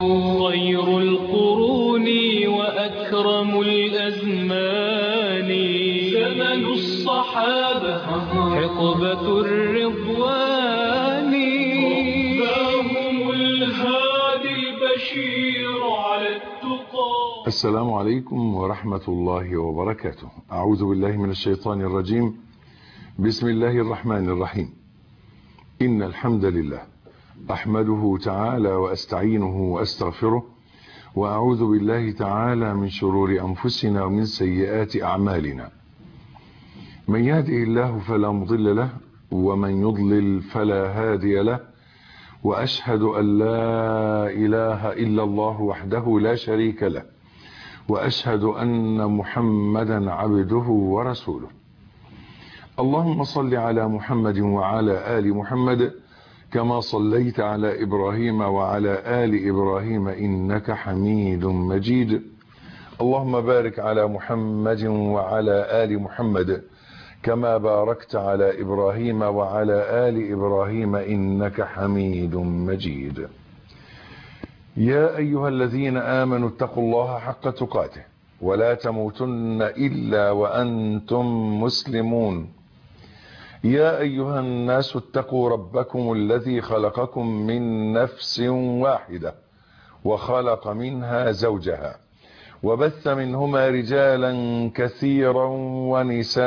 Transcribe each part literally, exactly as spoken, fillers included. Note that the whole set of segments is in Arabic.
خير القرون وأكرم الأزمان زمن الصحابة حقبة الرضوان هم الهادي البشير على التقى. السلام عليكم ورحمة الله وبركاته. أعوذ بالله من الشيطان الرجيم. بسم الله الرحمن الرحيم. إن الحمد لله أحمده تعالى وأستعينه وأستغفره، وأعوذ بالله تعالى من شرور أنفسنا ومن سيئات أعمالنا. من يهده الله فلا مضل له، ومن يضلل فلا هادي له، وأشهد أن لا إله إلا الله وحده لا شريك له، وأشهد أن محمدا عبده ورسوله. اللهم صل على محمد وعلى آل محمد كما صليت على إبراهيم وعلى آل إبراهيم إنك حميد مجيد. اللهم بارك على محمد وعلى آل محمد كما باركت على إبراهيم وعلى آل إبراهيم إنك حميد مجيد. يا أيها الذين آمنوا اتقوا الله حق تقاته ولا تموتن إلا وأنتم مسلمون. يا أيها الناس اتقوا ربكم الذي خلقكم من نفس واحدة وخلق منها زوجها وبث منهما رجالا كثيرا ونساء،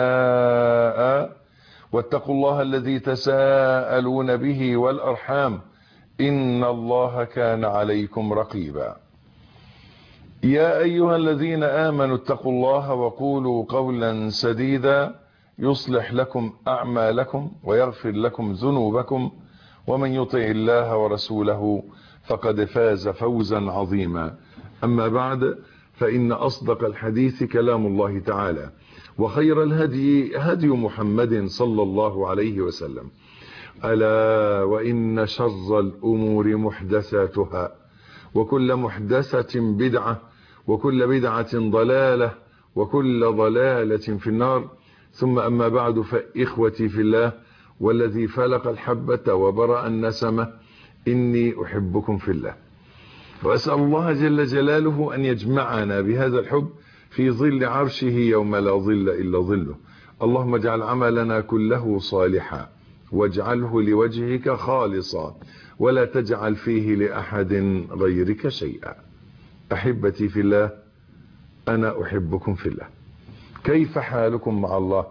واتقوا الله الذي تساءلون به والأرحام إن الله كان عليكم رقيبا. يا أيها الذين آمنوا اتقوا الله وقولوا قولا سديدا يصلح لكم أعمالكم ويغفر لكم ذنوبكم، ومن يطع الله ورسوله فقد فاز فوزا عظيما. أما بعد، فإن أصدق الحديث كلام الله تعالى، وخير الهدي هدي محمد صلى الله عليه وسلم. ألا وإن شر الأمور محدثاتها، وكل محدثة بدعة، وكل بدعة ضلالة، وكل ضلالة في النار. ثم أما بعد، فإخوتي في الله والذي فلق الحبة وبرأ النسمة، إني أحبكم في الله، وأسأل الله جل جلاله أن يجمعنا بهذا الحب في ظل عرشه يوم لا ظل إلا ظله. اللهم اجعل عملنا كله صالحا واجعله لوجهك خالصا، ولا تجعل فيه لأحد غيرك شيئا. أحبتي في الله، أنا أحبكم في الله. كيف حالكم مع الله؟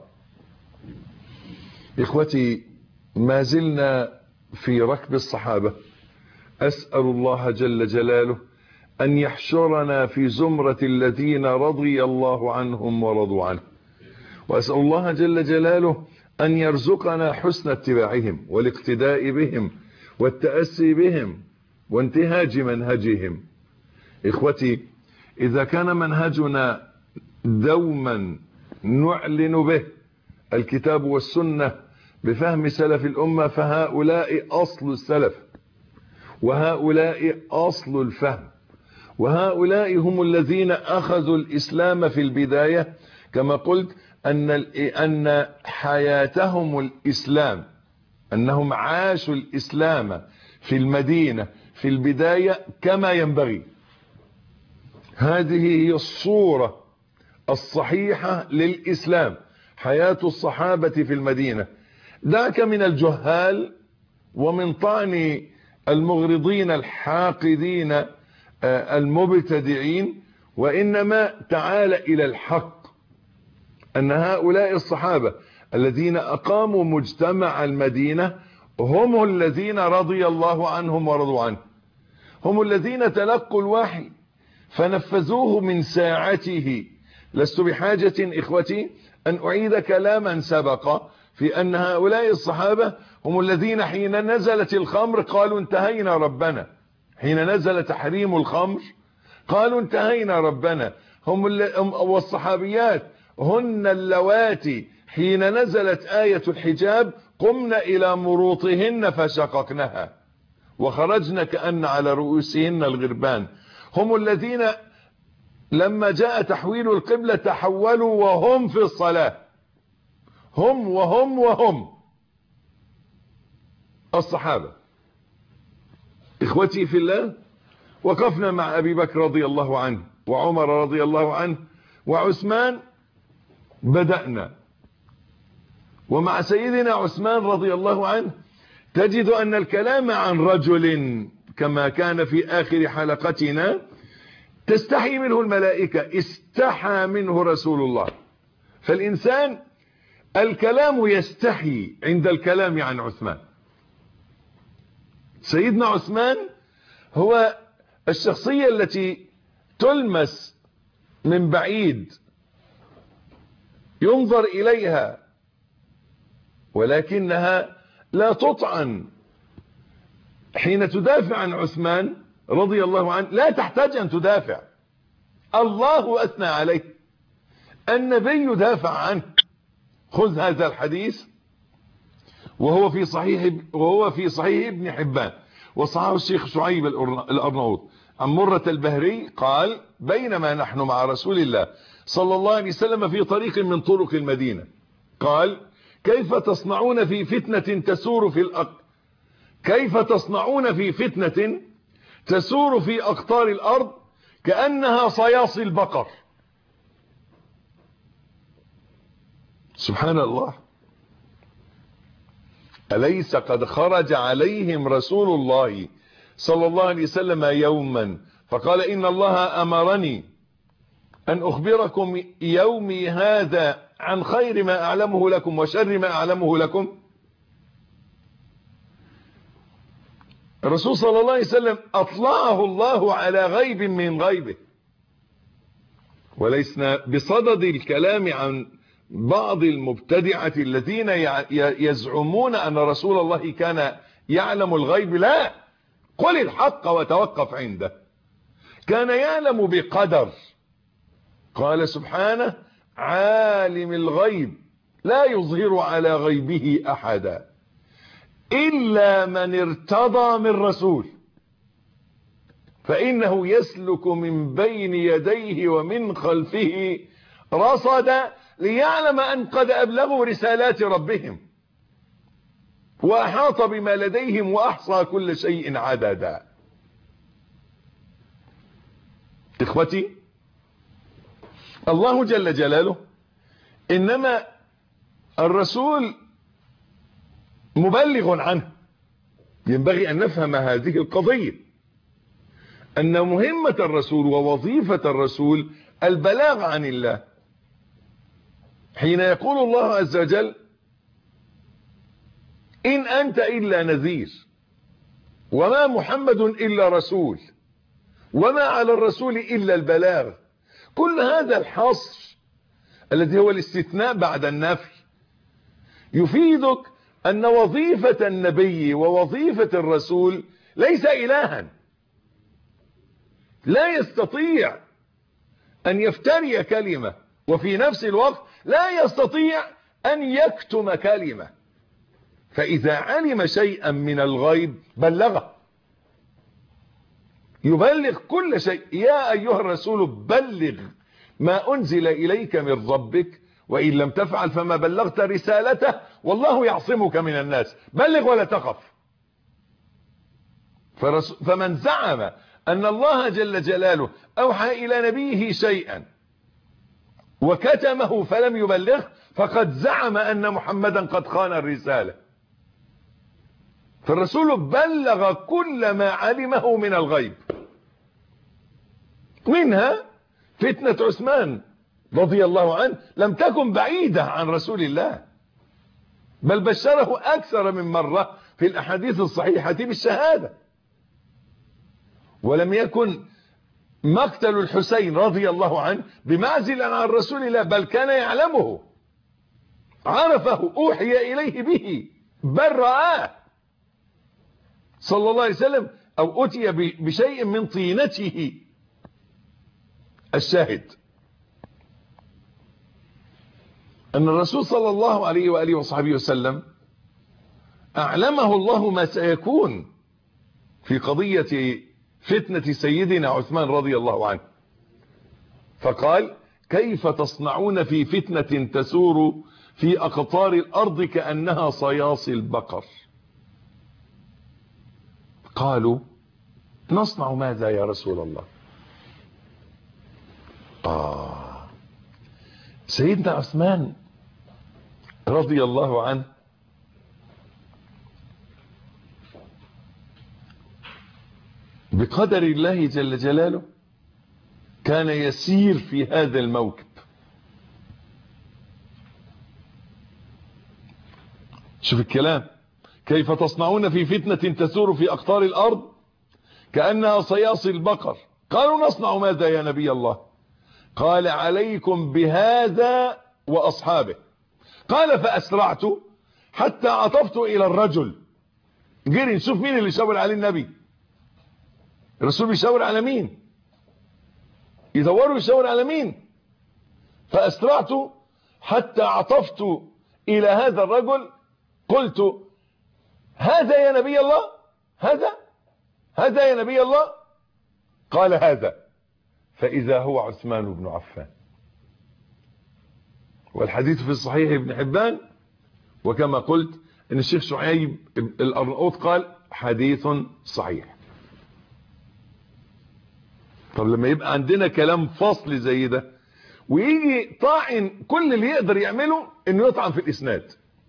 إخوتي، ما زلنا في ركب الصحابة. أسأل الله جل جلاله أن يحشرنا في زمرة الذين رضي الله عنهم ورضوا عنه، وأسأل الله جل جلاله أن يرزقنا حسن اتباعهم والاقتداء بهم والتأسي بهم وانتهاج منهجهم. إخوتي، إذا كان منهجنا دوما نعلن به الكتاب والسنة بفهم سلف الأمة، فهؤلاء أصل السلف، وهؤلاء أصل الفهم، وهؤلاء هم الذين أخذوا الإسلام في البداية. كما قلت أن أن حياتهم الإسلام، أنهم عاشوا الإسلام في المدينة في البداية كما ينبغي. هذه هي الصورة الصحيحة للإسلام، حياة الصحابة في المدينة. ذاك من الجهال ومن طعن المغرضين الحاقدين المبتدعين، وإنما تعال إلى الحق أن هؤلاء الصحابة الذين أقاموا مجتمع المدينة هم الذين رضي الله عنهم ورضوا عنه، هم الذين تلقوا الوحي فنفذوه من ساعته. لست بحاجة إخوتي أن أعيد كلاما سبق في أن هؤلاء الصحابة هم الذين حين نزلت الخمر قالوا انتهينا ربنا، حين نزل تحريم الخمر قالوا انتهينا ربنا. هم والصحابيات هن اللواتي حين نزلت آية الحجاب قمنا إلى مروطهن فشققنها وخرجنا كأن على رؤوسهن الغربان. هم الذين لما جاء تحويل القبلة تحولوا وهم في الصلاة، هم وهم وهم الصحابة. إخوتي في الله، وقفنا مع أبي بكر رضي الله عنه وعمر رضي الله عنه وعثمان بدأنا، ومع سيدنا عثمان رضي الله عنه تجد أن الكلام عن رجل كما كان في آخر حلقتنا تستحي منه الملائكة، استحى منه رسول الله. فالإنسان الكلام يستحي عند الكلام عن عثمان. سيدنا عثمان هو الشخصية التي تلمس من بعيد، ينظر إليها ولكنها لا تطعن. حين تدافع عن عثمان رضي الله عنه لا تحتاج أن تدافع، الله أثنى عليه، النبي يدافع عنه. خذ هذا الحديث وهو في صحيح وهو في صحيح ابن حبان وصححه الشيخ شعيب الأرناؤوط عن مرة البهري قال: بينما نحن مع رسول الله صلى الله عليه وسلم في طريق من طرق المدينة قال: كيف تصنعون في فتنة تسور في الأرض كيف تصنعون في فتنة تسور في أقطار الأرض كأنها صياصي البقر. سبحان الله، أليس قد خرج عليهم رسول الله صلى الله عليه وسلم يوما فقال: إن الله أمرني أن أخبركم يومي هذا عن خير ما أعلمه لكم وشر ما أعلمه لكم. الرسول صلى الله عليه وسلم أطلعه الله على غيب من غيبه، وليسنا بصدد الكلام عن بعض المبتدعة الذين يزعمون أن رسول الله كان يعلم الغيب. لا، قل الحق وتوقف عنده. كان يعلم بقدر. قال سبحانه: عالم الغيب لا يظهر على غيبه أحدا إلا من ارتضى من رسول فإنه يسلك من بين يديه ومن خلفه رصدا ليعلم أن قد أبلغوا رسالات ربهم وأحاط بما لديهم وأحصى كل شيء عددا. إخوتي، الله جل جلاله إنما الرسول مبلغ عنه. ينبغي أن نفهم هذه القضية، أن مهمة الرسول ووظيفة الرسول البلاغ عن الله. حين يقول الله عز وجل: إن أنت إلا نذير وما محمد إلا رسول وما على الرسول إلا البلاغ، كل هذا الحصر الذي هو الاستثناء بعد النفي يفيدك أن وظيفة النبي ووظيفة الرسول ليس إلها، لا يستطيع أن يفتري كلمة وفي نفس الوقت لا يستطيع أن يكتم كلمة. فإذا علم شيئا من الغيب بلغه، يبلغ كل شيء. يا أيها الرسول بلغ ما أنزل إليك من ربك وإن لم تفعل فما بلغت رسالته والله يعصمك من الناس. بلغ ولا تخف. فمن زعم أن الله جل جلاله أوحى إلى نبيه شيئا وكتمه فلم يبلغه فقد زعم أن محمدا قد خان الرسالة. فالرسول بلغ كل ما علمه من الغيب، منها فتنة عثمان رضي الله عنه لم تكن بعيدة عن رسول الله، بل بشره أكثر من مرة في الأحاديث الصحيحة بالشهادة. ولم يكن مقتل الحسين رضي الله عنه بمعزل عن رسول الله، بل كان يعلمه، عرفه، أوحي إليه به، بل رآه صلى الله عليه وسلم، أو أتي بشيء من طينته. الشاهد أن الرسول صلى الله عليه وآله وصحبه وسلم أعلمه الله ما سيكون في قضية فتنة سيدنا عثمان رضي الله عنه، فقال: كيف تصنعون في فتنة تسور في أقطار الأرض كأنها صياصي البقر. قالوا: نصنع ماذا يا رسول الله؟ آه سيدنا عثمان رضي الله عنه بقدر الله جل جلاله كان يسير في هذا الموكب. شوف الكلام: كيف تصنعون في فتنة تسور في أقطار الأرض كأنها صياصي البقر؟ قالوا نصنع ماذا يا نبي الله؟ قال عليكم بهذا وأصحابه. قال فأسرعت حتى عطفت إلى الرجل. جري نشوف مين اللي شاور عليه النبي. الرسول بيشاور على مين؟ يدوروا يشاور على مين؟ فأسرعت حتى عطفت إلى هذا الرجل قلت هذا يا نبي الله؟ هذا هذا يا نبي الله؟ قال هذا. فإذا هو عثمان بن عفان. والحديث في الصحيح ابن حبان، وكما قلت ان الشيخ شعيب الأرناؤوط قال حديث صحيح. طب لما يبقى عندنا كلام فصل زي ده ويجي طاعن، كل اللي يقدر يعمله انه يطعن في الاسناد،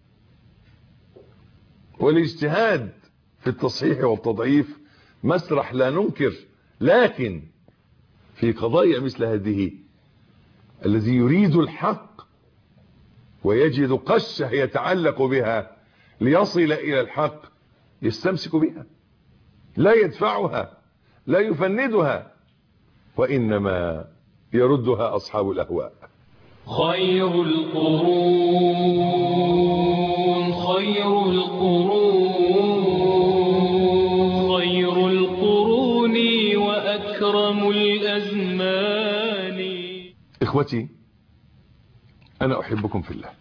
والاجتهاد في التصحيح والتضعيف مسرح لا ننكر، لكن في قضايا مثل هذه الذي يريد الحق ويجد قشة يتعلق بها ليصل إلى الحق يستمسك بها، لا يدفعها، لا يفندها، وإنما يردها أصحاب الأهواء. خير القرون خير القرون خير القرون وأكرم الأزمان. إخوتي، أنا أحبكم في الله.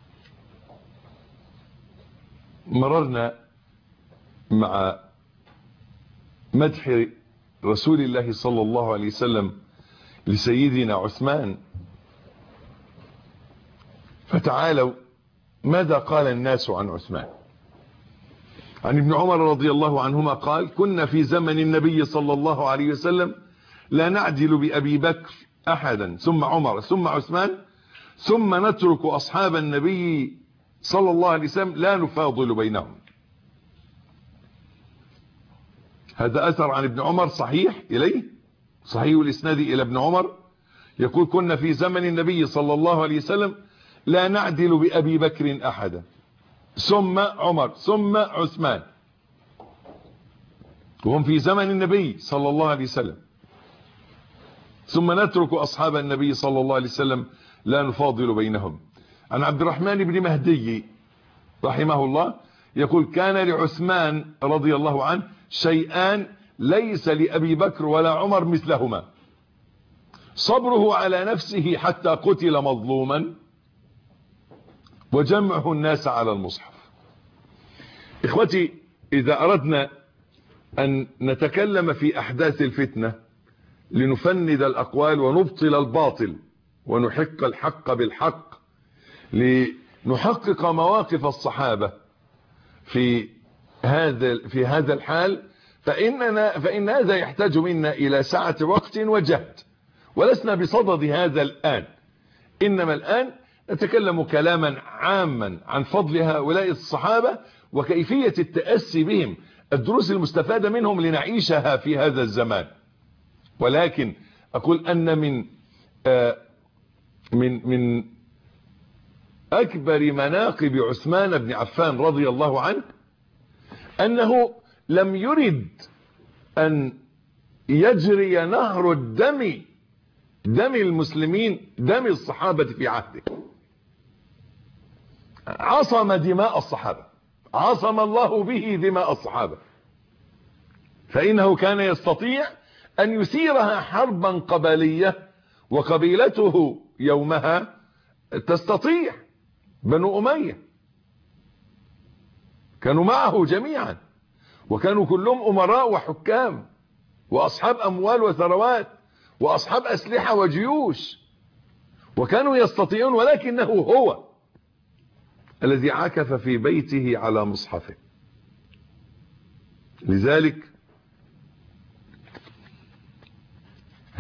مررنا مع مدح رسول الله صلى الله عليه وسلم لسيدنا عثمان، فتعالوا ماذا قال الناس عن عثمان. عن ابن عمر رضي الله عنهما قال: كنا في زمن النبي صلى الله عليه وسلم لا نعدل بأبي بكر أحدا ثم عمر ثم عثمان ثم نترك أصحاب النبي صلى الله عليه وسلم لا نفاضل بينهم. هذا أثر عن ابن عمر صحيح إليه، صحيح الإسناد إلى ابن عمر، يقول: كنا في زمن النبي صلى الله عليه وسلم لا نعدل بأبي بكر أحدا ثم عمر ثم عثمان، وهم في زمن النبي صلى الله عليه وسلم، ثم نترك أصحاب النبي صلى الله عليه وسلم لا نفاضل بينهم. عن عبد الرحمن بن مهدي رحمه الله يقول: كان لعثمان رضي الله عنه شيئان ليس لأبي بكر ولا عمر مثلهما: صبره على نفسه حتى قتل مظلوما، وجمعه الناس على المصحف. إخوتي، إذا أردنا أن نتكلم في أحداث الفتنة لنفند الأقوال ونبطل الباطل ونحق الحق بالحق، لنحقق مواقف الصحابة في هذا في هذا الحال، فإننا فإن هذا يحتاج منا إلى سعة وقت وجهد، ولسنا بصدد هذا الآن، إنما الآن نتكلم كلاما عاما عن فضل هؤلاء الصحابة وكيفية التأسي بهم، الدروس المستفادة منهم لنعيشها في هذا الزمان. ولكن أقول أن من آه من من أكبر مناقب عثمان بن عفان رضي الله عنه أنه لم يرد أن يجري نهر الدم دم المسلمين دم الصحابة في عهده. عصم دماء الصحابة، عصم الله به دماء الصحابة، فإنه كان يستطيع أن يثيرها حربا قبلية، وقبيلته يومها تستطيع، بنو أمية كانوا معه جميعا، وكانوا كلهم أمراء وحكام وأصحاب أموال وثروات وأصحاب أسلحة وجيوش، وكانوا يستطيعون، ولكنه هو الذي عكف في بيته على مصحفه. لذلك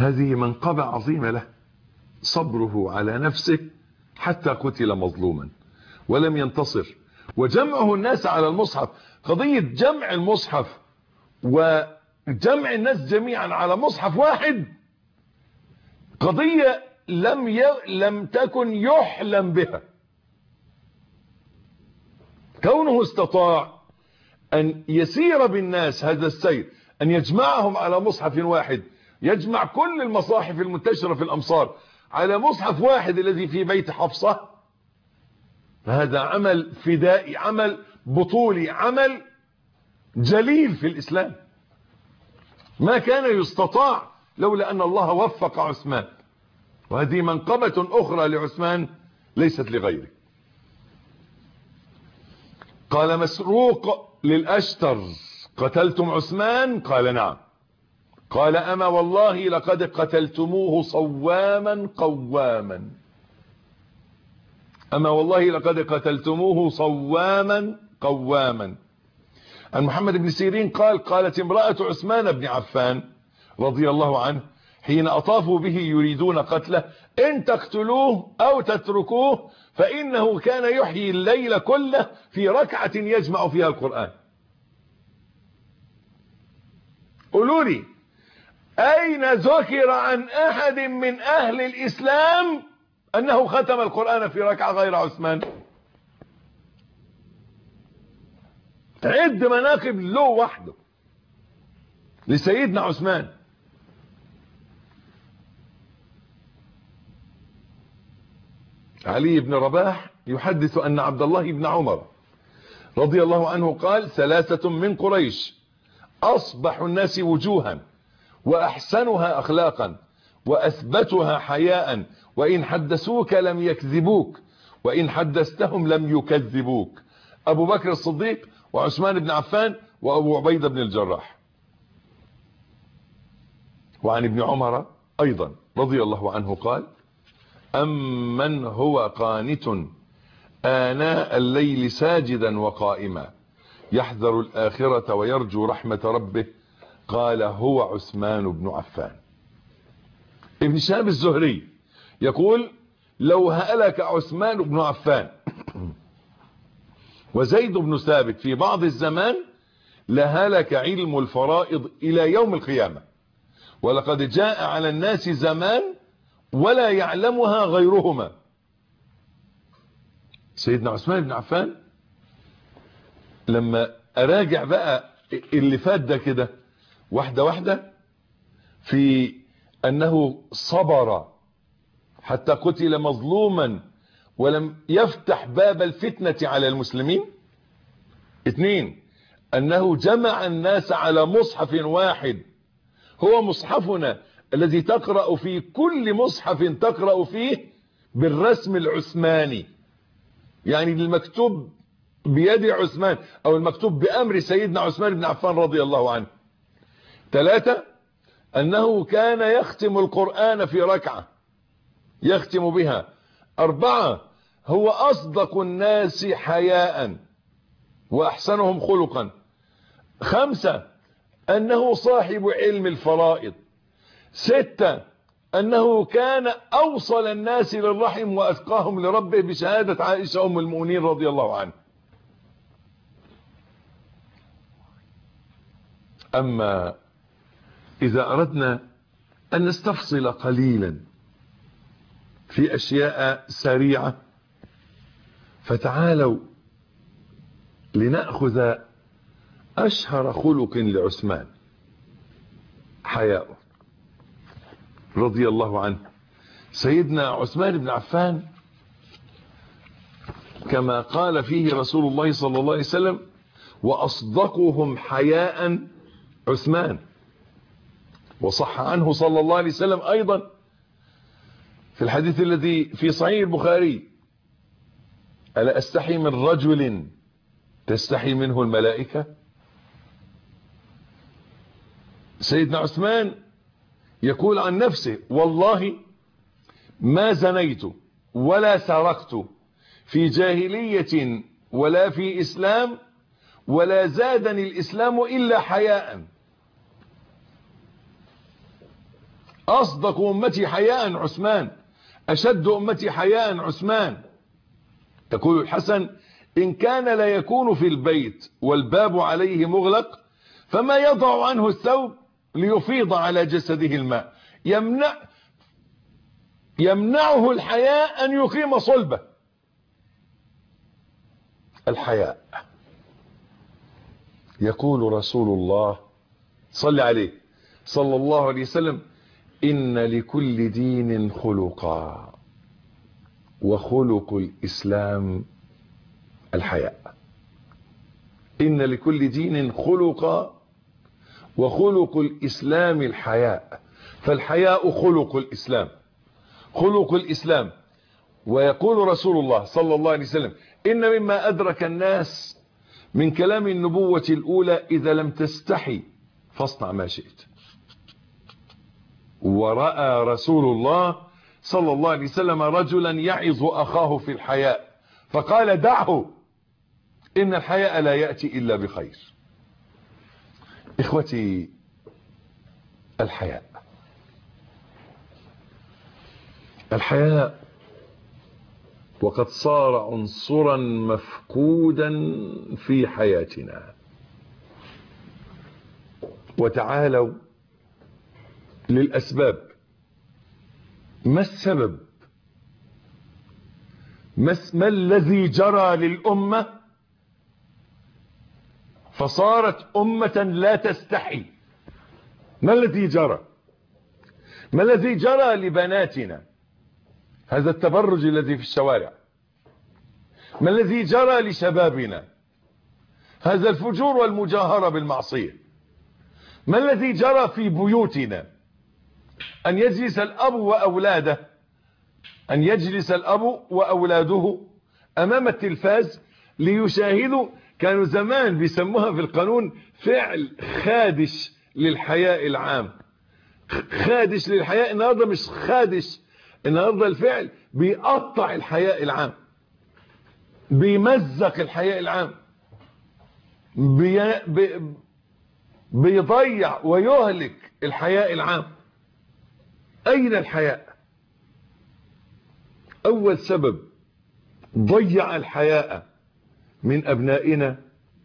هذه منقبة عظيمة له، صبره على نفسه حتى قتل مظلوما ولم ينتصر، وجمعه الناس على المصحف. قضية جمع المصحف وجمع الناس جميعا على مصحف واحد قضية لم ي... لم تكن يحلم بها. كونه استطاع أن يسير بالناس هذا السير، أن يجمعهم على مصحف واحد، يجمع كل المصاحف المنتشرة في الأمصار على مصحف واحد الذي في بيت حفصة، هذا عمل فدائي، عمل بطولي، عمل جليل في الإسلام، ما كان يستطاع لولا أن الله وفق عثمان. وهذه منقبة أخرى لعثمان ليست لغيره. قال مسروق للأشتر: قتلتم عثمان؟ قال نعم. قال أما والله لقد قتلتموه صواما قواما. أما والله لقد قتلتموه صواما قواما. عن محمد بن سيرين قال: قالت امرأة عثمان بن عفان رضي الله عنه حين أطافوا به يريدون قتله: إن تقتلوه أو تتركوه فإنه كان يحيي الليل كله في ركعة يجمع فيها القرآن. قولوا لي أين ذكر عن أحد من أهل الإسلام أنه ختم القرآن في ركعة غير عثمان؟ عد مناقب له وحده لسيدنا عثمان. علي بن رباح يحدث أن عبد الله بن عمر رضي الله عنه قال: ثلاثة من قريش أصبح الناس وجوها وأحسنها أخلاقا وأثبتها حياء، وإن حدثوك لم يكذبوك وإن حدثتهم لم يكذبوك: أبو بكر الصديق وعثمان بن عفان وأبو عبيدة بن الجراح. وعن ابن عمر أيضا رضي الله عنه قال: أمن هو قانت آناء الليل ساجدا وقائما يحذر الآخرة ويرجو رحمة ربه، قال: هو عثمان بن عفان. ابن شهاب الزهري يقول: لو هلك عثمان بن عفان وزيد بن ثابت في بعض الزمان لهلك علم الفرائض إلى يوم القيامة، ولقد جاء على الناس زمان ولا يعلمها غيرهما. سيدنا عثمان بن عفان لما اراجع بقى اللي فات ده كده واحدة واحدة، في انه صبر حتى قتل مظلوما ولم يفتح باب الفتنة على المسلمين. اثنين، انه جمع الناس على مصحف واحد هو مصحفنا الذي تقرأ في كل مصحف تقرأ فيه بالرسم العثماني، يعني المكتوب بيد عثمان او المكتوب بامر سيدنا عثمان بن عفان رضي الله عنه. ثلاثة، انه كان يختم القرآن في ركعة يختم بها. أربعة، هو اصدق الناس حياء واحسنهم خلقا. خمسة، انه صاحب علم الفرائض. ستة، انه كان اوصل الناس للرحم واتقاهم لربه بشهادة عائشة ام المؤمنين رضي الله عنها. اما اذا اردنا ان نستفصل قليلا في اشياء سريعة، فتعالوا لنأخذ اشهر خلق لعثمان: حياؤه رضي الله عنه. سيدنا عثمان بن عفان كما قال فيه رسول الله صلى الله عليه وسلم: وأصدقهم حياء عثمان. وصح عنه صلى الله عليه وسلم أيضا في الحديث الذي في صحيح البخاري: ألا أستحي من رجل تستحي منه الملائكة؟ سيدنا عثمان يقول عن نفسه: والله ما زنيت ولا سرقت في جاهلية ولا في إسلام، ولا زادني الإسلام إلا حياء. أصدق أمتي حياء عثمان، أشد أمتي حياء عثمان. تقول الحسن: إن كان لا يكون في البيت والباب عليه مغلق فما يضع عنه الثوب ليفيض على جسده الماء، يمنع يمنعه الحياء أن يقيم صلبه. الحياء. يقول رسول الله صلى عليه صلى الله عليه وسلم: إن لكل دين خلقا وخلق الإسلام الحياء. إن لكل دين خلقا وخلق الإسلام الحياء. فالحياء خلق الإسلام، خلق الإسلام. ويقول رسول الله صلى الله عليه وسلم: إن مما أدرك الناس من كلام النبوة الأولى: إذا لم تستحي فاصنع ما شئت. ورأى رسول الله صلى الله عليه وسلم رجلا يعظ أخاه في الحياء فقال: دعه، إن الحياء لا يأتي إلا بخير. إخوتي، الحياء الحياء وقد صار عنصرا مفقودا في حياتنا. وتعالوا للأسباب. ما السبب؟ ما, ما الذي جرى للأمة فصارت أمة لا تستحي؟ ما الذي جرى؟ ما الذي جرى لبناتنا؟ هذا التبرج الذي في الشوارع. ما الذي جرى لشبابنا؟ هذا الفجور والمجاهرة بالمعصية. ما الذي جرى في بيوتنا؟ أن يجلس الأب وأولاده أن يجلس الأب وأولاده أمام التلفاز ليشاهدوا. كانوا زمان بيسموها في القانون فعل خادش للحياء العام. خادش للحياء. النهارده مش خادش، النهارده الفعل بيقطع الحياء العام، بيمزق الحياء العام، بي... بي... بيضيع ويهلك الحياء العام. أين الحياء؟ أول سبب ضيع الحياء من أبنائنا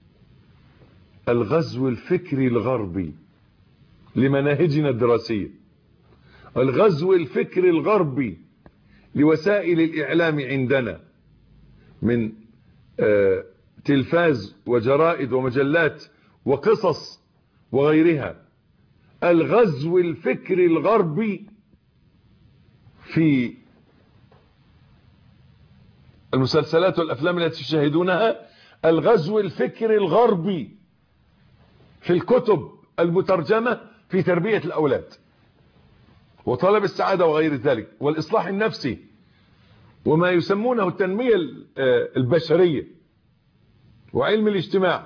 الغزو الفكري الغربي لمناهجنا الدراسية، الغزو الفكري الغربي لوسائل الإعلام عندنا من آه تلفاز وجرائد ومجلات وقصص وغيرها. الغزو الفكري الغربي في المسلسلات والأفلام التي تشاهدونها، الغزو الفكري الغربي في الكتب المترجمة في تربية الأولاد وطلب السعادة وغير ذلك والإصلاح النفسي وما يسمونه التنمية البشرية وعلم الاجتماع.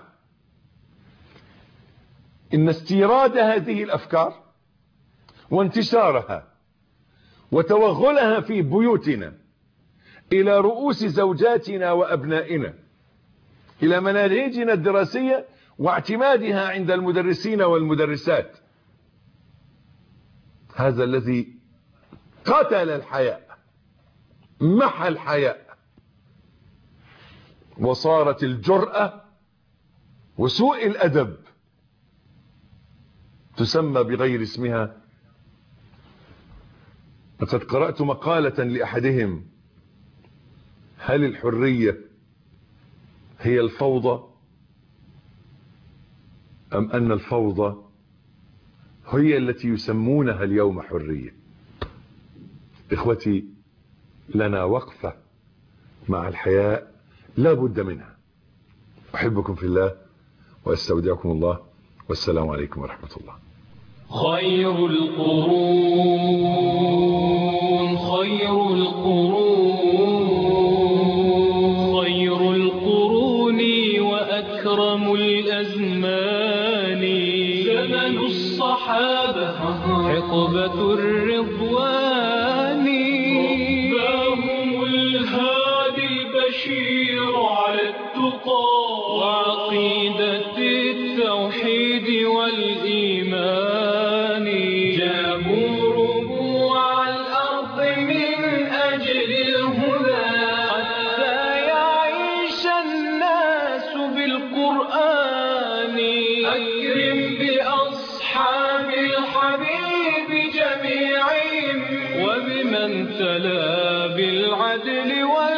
إن استيراد هذه الأفكار وانتشارها وتوغلها في بيوتنا إلى رؤوس زوجاتنا وأبنائنا، إلى مناهجنا الدراسية واعتمادها عند المدرسين والمدرسات، هذا الذي قتل الحياء، محى الحياء، وصارت الجرأة وسوء الأدب تسمى بغير اسمها. لقد قرأت مقالة لأحدهم: هل الحرية هي الفوضى أم أن الفوضى هي التي يسمونها اليوم حرية؟ إخوتي، لنا وقفة مع الحياء لا بد منها. أحبكم في الله وأستودعكم الله، والسلام عليكم ورحمة الله. خير القرون خير القرون خير القرون وأكرم الأزمان زمن الصحابة حقبة الرضوان رباهم الهادي البشير على التقى وعقيدة التوحيد والإيمان جابوا تلا بالعدل